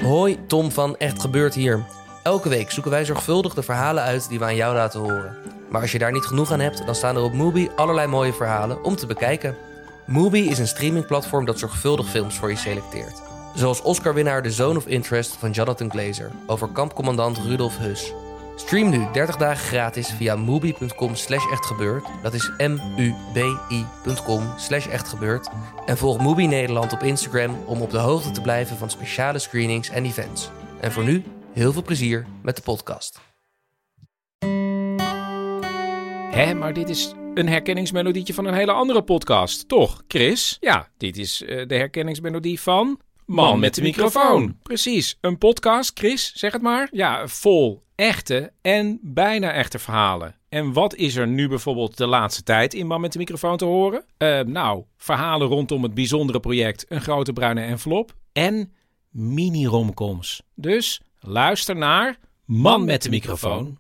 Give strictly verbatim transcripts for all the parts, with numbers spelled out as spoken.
Hoi, Tom van Echt Gebeurd hier. Elke week zoeken wij zorgvuldig de verhalen uit die we aan jou laten horen. Maar als je daar niet genoeg aan hebt, dan staan er op Mubi allerlei mooie verhalen om te bekijken. Mubi is een streamingplatform dat zorgvuldig films voor je selecteert. Zoals Oscar-winnaar The Zone of Interest van Jonathan Glazer over kampcommandant Rudolf Höss. Stream nu dertig dagen gratis via mubi.com slash echtgebeurd. Dat is M-U-B-I.com slash echtgebeurd. En volg Mubi Nederland op Instagram om op de hoogte te blijven van speciale screenings en events. En voor nu, heel veel plezier met de podcast. Hé, maar dit is een herkenningsmelodietje van een hele andere podcast, toch, Chris? Ja, dit is uh, de herkenningsmelodie van Man, Man met de microfoon. Precies, een podcast, Chris, zeg het maar. Ja, vol echte en bijna echte verhalen. En wat is er nu bijvoorbeeld de laatste tijd in Man met de microfoon te horen? Uh, nou, verhalen rondom het bijzondere project Een Grote Bruine Envelop en mini-romcoms. Dus luister naar Man met de microfoon.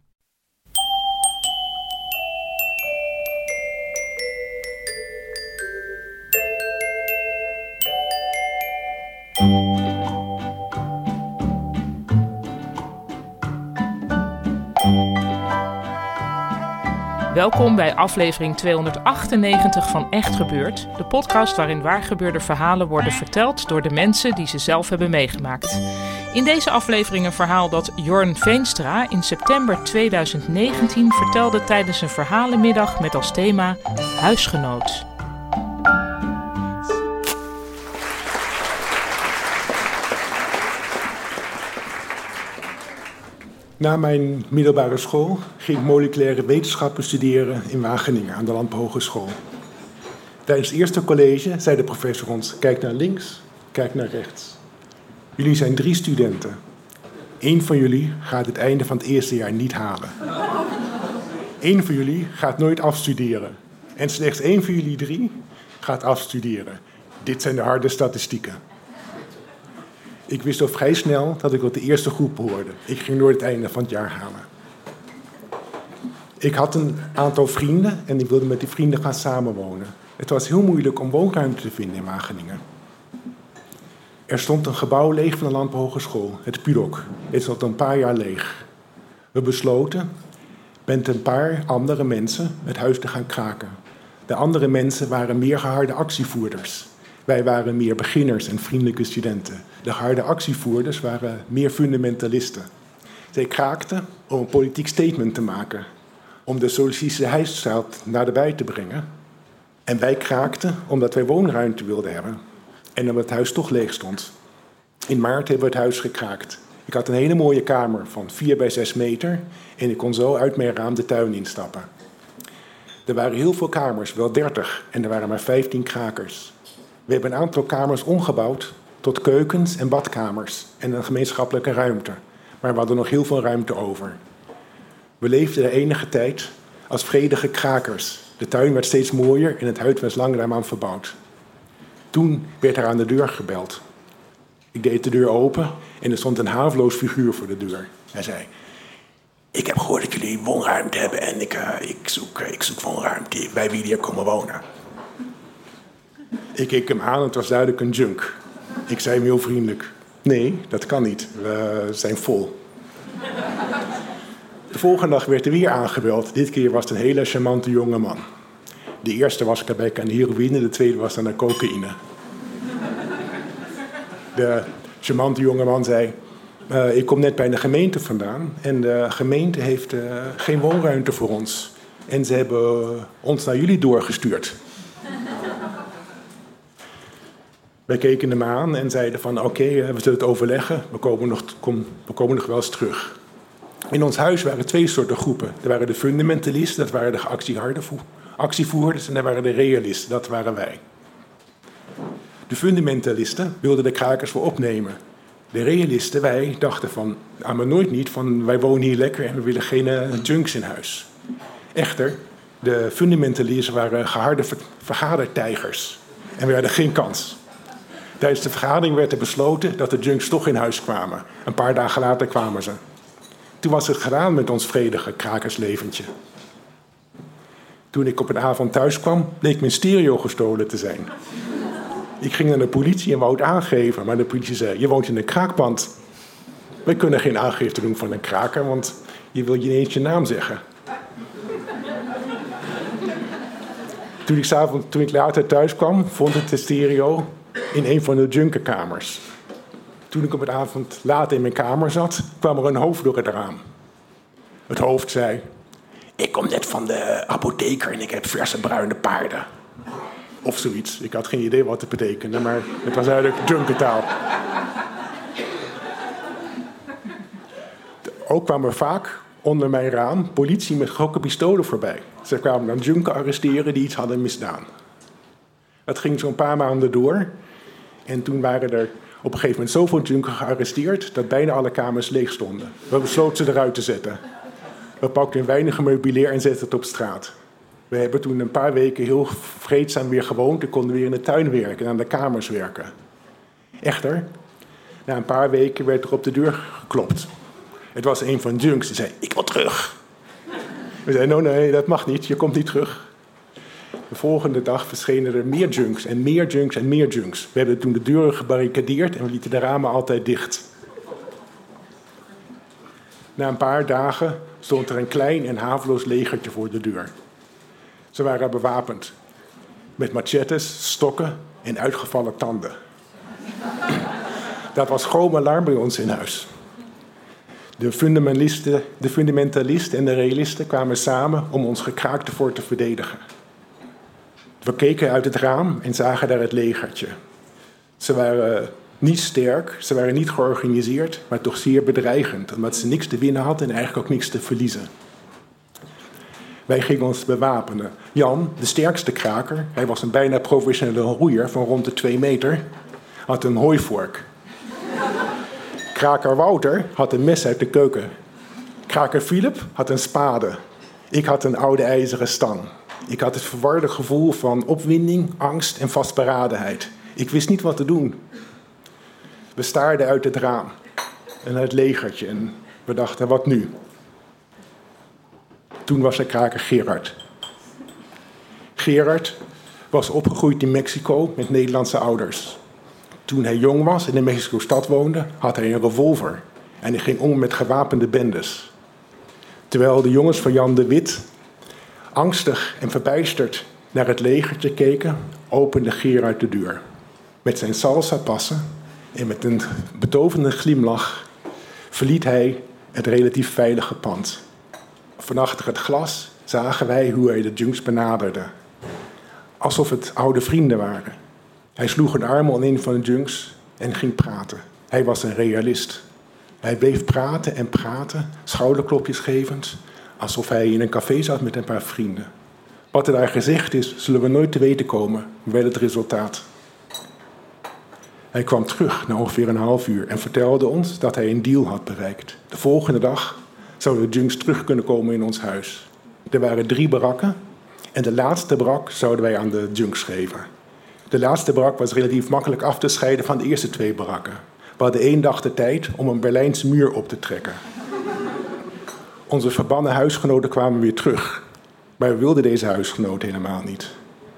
Welkom bij aflevering tweehonderdachtennegentig van Echt Gebeurd, de podcast waarin waargebeurde verhalen worden verteld door de mensen die ze zelf hebben meegemaakt. In deze aflevering een verhaal dat Jorn Veenstra in september tweeduizend negentien vertelde tijdens een verhalenmiddag met als thema Huisgenoot. Na mijn middelbare school ging ik moleculaire wetenschappen studeren in Wageningen aan de Landbouwhogeschool. Tijdens het eerste college zei de professor ons: kijk naar links, kijk naar rechts. Jullie zijn drie studenten. Eén van jullie gaat het einde van het eerste jaar niet halen. Eén van jullie gaat nooit afstuderen. En slechts één van jullie drie gaat afstuderen. Dit zijn de harde statistieken. Ik wist al vrij snel dat ik tot de eerste groep behoorde. Ik ging nooit het einde van het jaar halen. Ik had een aantal vrienden en ik wilde met die vrienden gaan samenwonen. Het was heel moeilijk om woonruimte te vinden in Wageningen. Er stond een gebouw leeg van de Landbouwhogeschool, het P U D O C. Het stond een paar jaar leeg. We besloten met een paar andere mensen het huis te gaan kraken. De andere mensen waren meer geharde actievoerders. Wij waren meer beginners en vriendelijke studenten. De harde actievoerders waren meer fundamentalisten. Zij kraakten om een politiek statement te maken, om de socialistische huisstaat naar de bij te brengen. En wij kraakten omdat wij woonruimte wilden hebben en omdat het huis toch leeg stond. In maart hebben we het huis gekraakt. Ik had een hele mooie kamer van vier bij zes meter en ik kon zo uit mijn raam de tuin instappen. Er waren heel veel kamers, wel dertig, en er waren maar vijftien krakers. We hebben een aantal kamers omgebouwd tot keukens en badkamers en een gemeenschappelijke ruimte. Maar we hadden nog heel veel ruimte over. We leefden de enige tijd als vredige krakers. De tuin werd steeds mooier en het huis was langzaamaan verbouwd. Toen werd er aan de deur gebeld. Ik deed de deur open en er stond een haveloos figuur voor de deur. Hij zei: ik heb gehoord dat jullie woonruimte hebben en ik, uh, ik, zoek, uh, ik zoek woonruimte. Wij willen hier komen wonen. Ik keek hem aan en het was duidelijk een junk. Ik zei hem heel vriendelijk: nee, dat kan niet. We zijn vol. De volgende dag werd er weer aangebeld. Dit keer was het een hele charmante jonge man. De eerste was gebrek aan heroïne, de tweede was aan de cocaïne. De charmante jonge man zei: uh, ik kom net bij de gemeente vandaan en de gemeente heeft uh, geen woonruimte voor ons. En ze hebben uh, ons naar jullie doorgestuurd. Wij keken hem aan en zeiden van oké, okay, we zullen het overleggen. We komen, nog, kom, we komen nog wel eens terug. In ons huis waren twee soorten groepen. Er waren de fundamentalisten, dat waren de actieharde actievoerders. En er waren de realisten, dat waren wij. De fundamentalisten wilden de krakers voor opnemen. De realisten, wij, dachten van, ah, maar nooit niet, van wij wonen hier lekker en we willen geen uh, junks in huis. Echter, de fundamentalisten waren geharde vergadertijgers. En we hadden geen kans. Tijdens de vergadering werd er besloten dat de junks toch in huis kwamen. Een paar dagen later kwamen ze. Toen was het gedaan met ons vredige krakersleventje. Toen ik op een avond thuis kwam, bleek mijn stereo gestolen te zijn. Ik ging naar de politie en wou het aangeven, maar de politie zei: je woont in een kraakpand. wij kunnen geen aangifte doen van een kraker, want je wil je niet eens je naam zeggen. Toen ik, 's avonds, toen ik later thuis kwam, vond ik de stereo in een van de junkerkamers. Toen ik op het avond later in mijn kamer zat, kwam er een hoofd door het raam. Het hoofd zei: ik kom net van de apotheker en ik heb verse bruine paarden. Of zoiets. Ik had geen idee wat het betekende, maar het was eigenlijk junkertaal. Ook kwam er vaak onder mijn raam politie met grote pistolen voorbij. Ze kwamen dan junken arresteren die iets hadden misdaan. Dat ging zo'n paar maanden door. En toen waren er op een gegeven moment zoveel junken gearresteerd dat bijna alle kamers leeg stonden. We besloten ze eruit te zetten. We pakten een weinig meubilair en zetten het op straat. We hebben toen een paar weken heel vreedzaam weer gewoond en konden weer in de tuin werken en aan de kamers werken. Echter, na een paar weken werd er op de deur geklopt. Het was een van de junks die zei: ik wil terug. We zeiden: no, nee, dat mag niet, je komt niet terug. De volgende dag verschenen er meer junks en meer junks en meer junks. We hebben toen de deuren gebarricadeerd en we lieten de ramen altijd dicht. Na een paar dagen stond er een klein en haveloos legertje voor de deur. Ze waren bewapend met machetes, stokken en uitgevallen tanden. Dat was gewoon alarm bij ons in huis. De fundamentalisten, de fundamentalisten en de realisten kwamen samen om ons gekraakte fort te verdedigen. We keken uit het raam en zagen daar het legertje. Ze waren niet sterk, ze waren niet georganiseerd, maar toch zeer bedreigend, omdat ze niks te winnen hadden en eigenlijk ook niks te verliezen. Wij gingen ons bewapenen. Jan, de sterkste kraker, hij was een bijna professionele roeier van rond de twee meter, had een hooivork. Kraker Wouter had een mes uit de keuken. Kraker Philip had een spade. Ik had een oude ijzeren stang. Ik had het verwarde gevoel van opwinding, angst en vastberadenheid. Ik wist niet wat te doen. We staarden uit het raam en naar het legertje en we dachten: wat nu? Toen was er kraker Gerard. Gerard was opgegroeid in Mexico met Nederlandse ouders. Toen hij jong was en in Mexico-stad woonde, had hij een revolver. En hij ging om met gewapende bendes. Terwijl de jongens van Jan de Wit angstig en verbijsterd naar het legertje keken, opende Gerard de deur. Met zijn salsa-passen en met een betovende glimlach verliet hij het relatief veilige pand. Van achter het glas zagen wij hoe hij de junks benaderde. Alsof het oude vrienden waren. Hij sloeg een arm om een van de junks en ging praten. Hij was een realist. Hij bleef praten en praten, schouderklopjes gevend, alsof hij in een café zat met een paar vrienden. Wat er daar gezegd is, zullen we nooit te weten komen, wel het resultaat. Hij kwam terug na ongeveer een half uur en vertelde ons dat hij een deal had bereikt. De volgende dag zouden de junks terug kunnen komen in ons huis. Er waren drie barakken en de laatste barak zouden wij aan de junks geven. De laatste barak was relatief makkelijk af te scheiden van de eerste twee barakken. We hadden één dag de tijd om een Berlijnse muur op te trekken. Onze verbannen huisgenoten kwamen weer terug. Maar we wilden deze huisgenoten helemaal niet.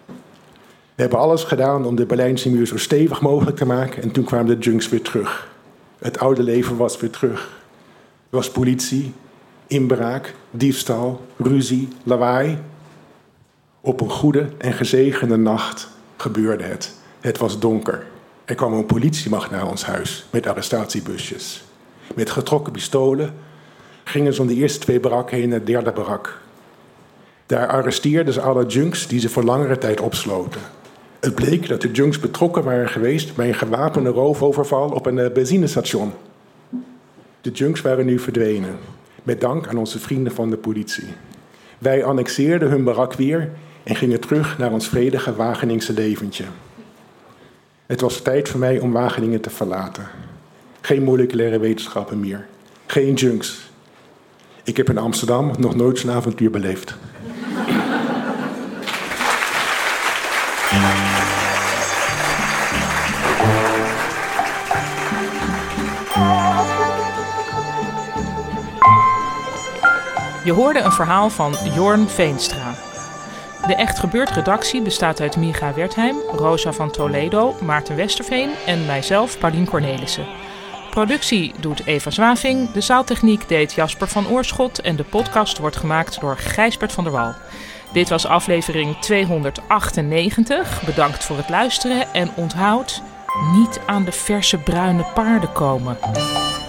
We hebben alles gedaan om de Berlijnse muur zo stevig mogelijk te maken en toen kwamen de junks weer terug. Het oude leven was weer terug. Er was politie, inbraak, diefstal, ruzie, lawaai. Op een goede en gezegende nacht gebeurde het. Het was donker. Er kwam een politiemacht naar ons huis met arrestatiebusjes. Met getrokken pistolen gingen ze om de eerste twee barakken heen naar de derde barak. Daar arresteerden ze alle junks die ze voor langere tijd opsloten. Het bleek dat de junks betrokken waren geweest bij een gewapende roofoverval op een benzinestation. De junks waren nu verdwenen, met dank aan onze vrienden van de politie. Wij annexeerden hun barak weer en gingen terug naar ons vredige Wageningse leventje. Het was tijd voor mij om Wageningen te verlaten. Geen moleculaire wetenschappen meer. Geen junks. Ik heb in Amsterdam nog nooit zo'n avontuur beleefd. Je hoorde een verhaal van Jorn Veenstra. De Echt Gebeurd redactie bestaat uit Micha Wertheim, Rosa van Toledo, Maarten Westerveen en mijzelf, Paulien Cornelissen. productie doet Eva Zwaving, de zaaltechniek deed Jasper van Oorschot en de podcast wordt gemaakt door Gijsbert van der Wal. Dit was aflevering tweehonderdachtennegentig. Bedankt voor het luisteren en onthoud, niet aan de verse bruine paarden komen.